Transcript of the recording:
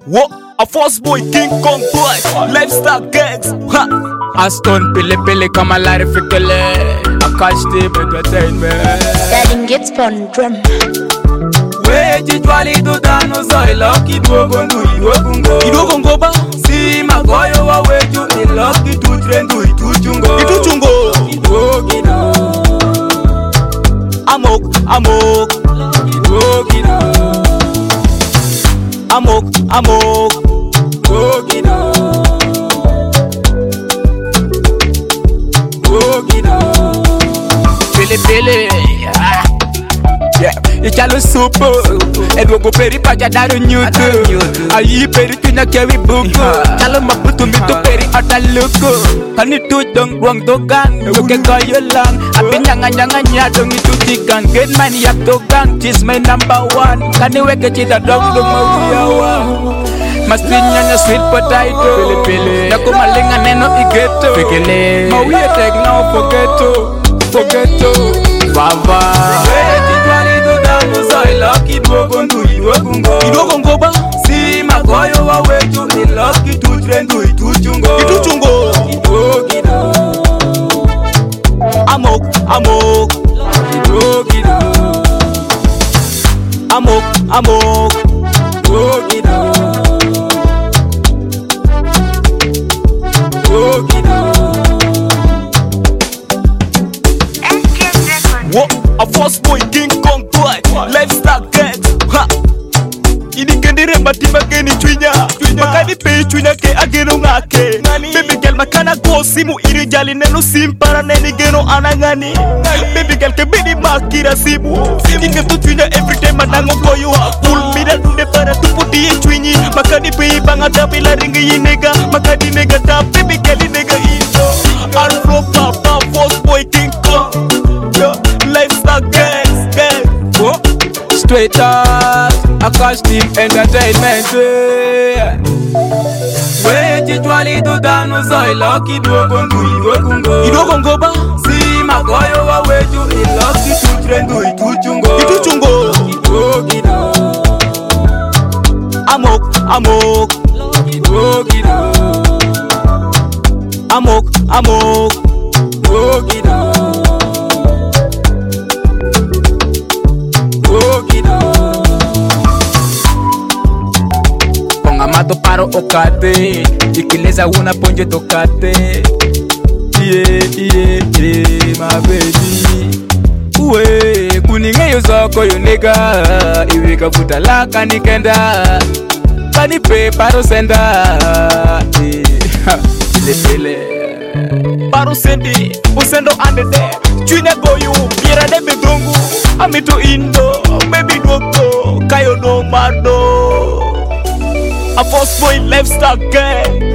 What? A first boy King Kong boy, lifestyle gangs. Ha! Aston pili kama lari fikele. Akash team entertainment. Darling gets on drum. Weji jwali dudano zoi loki duogongo iduogongo ba. Si magoyo wa weju iloki tutrendu ituchungo iduogino. Amok Iduogino. Amok Iduogino. Pili yeah, ichalo supo edwogo peri paja daru nyutu ayi peri tunya kewi buku chalo mabutu mitu peri ataluku kani tu dong buang dogang nuke kayo lang api nyanga nyadong itu tigang get man yap dogang cheese my number one kani weke cita dong mawiyawa Mastinya nya sweet potato pili naku malinga neno igeto fikele mawiya tek now forgeto Baba Zoi lucky iduogongo ba. Si magoyo wa weju iloki tutrendu ituchungo iduogino. Amok Iduogino. Iduogino. What? A first boy King Kong boy, lifestyle gangs. Ha! Ini kendire mati mageni chwinya makani pe chwinya ke ageno ngake baby girl makana go simu iri jali nenu simpara neni geno anangani baby girl ke bidi makira simu inge tu chwinya every time manango koyo cool mira dunde para tu puti chwinyi makani pe banga tapila ringi yinega makani nega tap baby girl nega indo alro papa first boy King Kong yo lifestyle gangs Straight up, Akash team entertainment. Weji jwali dudano zoi loki iduogongo ba. Si magoyo wa weju iloki tutrendu ituchungo iduogino. Amok Iduogino. Iduogino. Mato paro okate ikileza una ponje tokate yeah my baby uwe kuningeyo zoko yo nega iwika futala kanikenda kanipe paro senda pile paro sendi usendo ande de chwinya goyu pira de bedongu amito indo baby dwoko kayo no mado A first boy lifestyle gang.